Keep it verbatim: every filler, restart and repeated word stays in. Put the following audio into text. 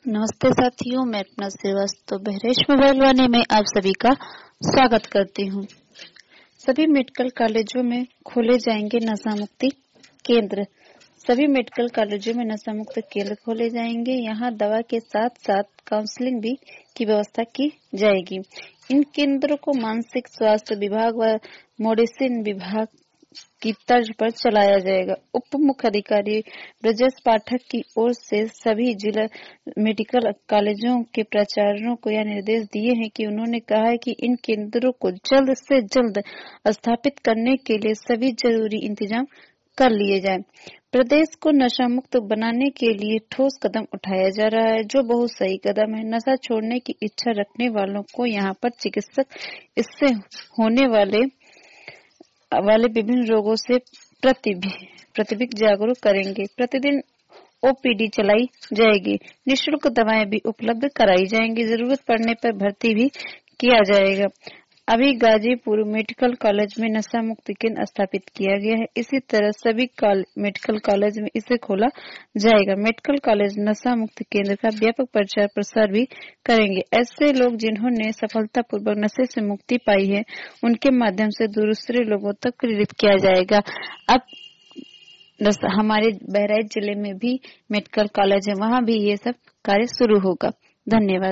नमस्ते साथियों, मैं अपना श्रीवास्तव बहरेश मोबाइल में आप सभी का स्वागत करती हूँ। सभी मेडिकल कॉलेजों में खोले जाएंगे नशा मुक्ति केंद्र। सभी मेडिकल कॉलेजों में नशा मुक्त केंद्र खोले जाएंगे। यहाँ दवा के साथ साथ काउंसलिंग भी की व्यवस्था की जाएगी। इन केंद्रों को मानसिक स्वास्थ्य विभाग व मेडिसिन विभाग की तर्ज पर चलाया जाएगा। उप मुख्य अधिकारी ब्रजेश पाठक की ओर से सभी जिला मेडिकल कॉलेजों के प्राचार्यों को यह निर्देश दिए हैं कि उन्होंने कहा है कि इन केंद्रों को जल्द से जल्द स्थापित करने के लिए सभी जरूरी इंतजाम कर लिए जाएं। प्रदेश को नशा मुक्त बनाने के लिए ठोस कदम उठाया जा रहा है, जो बहुत सही कदम है। नशा छोड़ने की इच्छा रखने वालों को यहाँ पर चिकित्सक इससे होने वाले वाले विभिन्न रोगों से प्रतिदिन जागरूक करेंगे। प्रतिदिन ओपीडी चलाई जाएगी। निःशुल्क दवाएं भी उपलब्ध कराई जाएंगी। जरूरत पड़ने पर भर्ती भी किया जाएगा। अभी गाजीपुर मेडिकल कॉलेज में नशा मुक्ति केंद्र स्थापित किया गया है। इसी तरह सभी मेडिकल कॉलेज में इसे खोला जाएगा। मेडिकल कॉलेज नशा मुक्ति केंद्र का व्यापक प्रचार प्रसार भी करेंगे। ऐसे लोग जिन्होंने सफलतापूर्वक नशे से मुक्ति पाई है, उनके माध्यम से दूसरे लोगों तक प्रेरित किया जाएगा। अब हमारे बहराइच जिले में भी मेडिकल कॉलेज है, वहाँ भी ये सब कार्य शुरू होगा। धन्यवाद।